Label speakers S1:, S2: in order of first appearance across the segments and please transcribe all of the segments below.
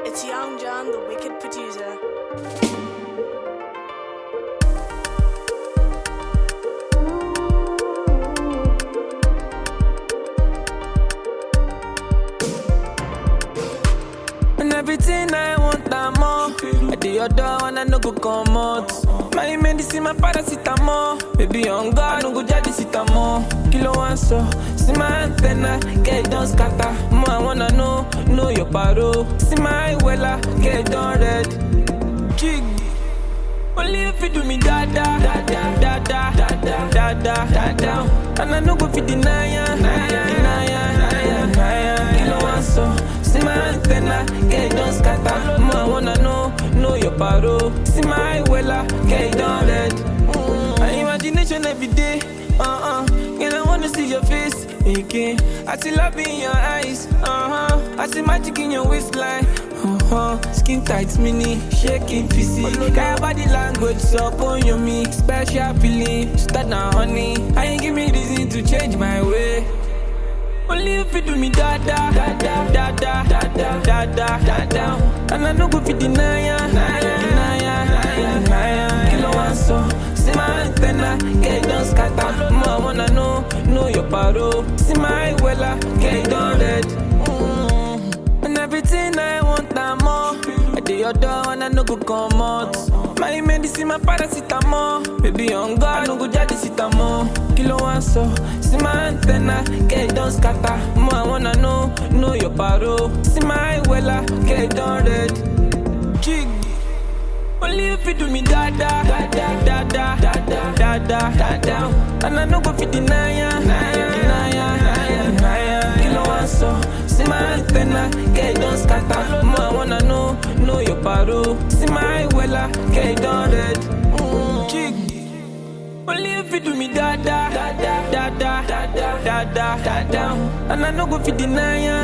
S1: It's Young John, the wicked producer.
S2: And everything I want, I'm more. I do your door and I no go come out. My medicine, my paracetamol. Baby, on God, no go jadi sitamo. Kilo one so, see my antenna, get it done scatter. More I wanna know your paro. See my wella, get it done red. Jig. Only if you do me da da da da da da da da da da da. And I no go fit deny ya. Kilo one so, see my antenna, get it done scatter. More I wanna know your paro. See my wella, get it done red. My imagination every day, and I wanna see your face again. I see love in your eyes, I see magic in your waistline, skin tight, mini, shaking physique. Got your body language, so on your me, special feeling. Start now, honey. I ain't give me reason to change my way. Only if you do me da da da da da da da da da da da. And I no go fit deny ya. Kilo one so, see my antenna, get it done scatter. More I wanna know your paro. See my wella, get it done red. And everything I want, I'm more. I do your door and I no go come out. My medicine, my paracetamol. Baby, on God, no go jadi sitamo. Kilo one so, see my antenna, get it done scatter. More I wanna know your paro. See my wella, get it done red. Jig. Only if you do me da da da da da da da da da da da. And I no go fit deny ya. Kilo one so, see my antenna, get it done scatter. More I wanna know your paro. See my wella, get it done red. Jig. Only if you do me da da da da da da da da da da. And I no go fit deny ya.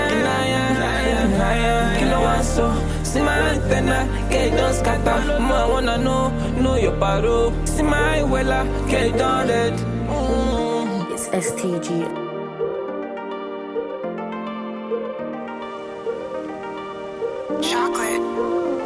S2: Kilo one so, see my antenna, get it done scatter. More I wanna know your paro. See my wella, get it done red.
S3: It's STG.
S1: Chocolate.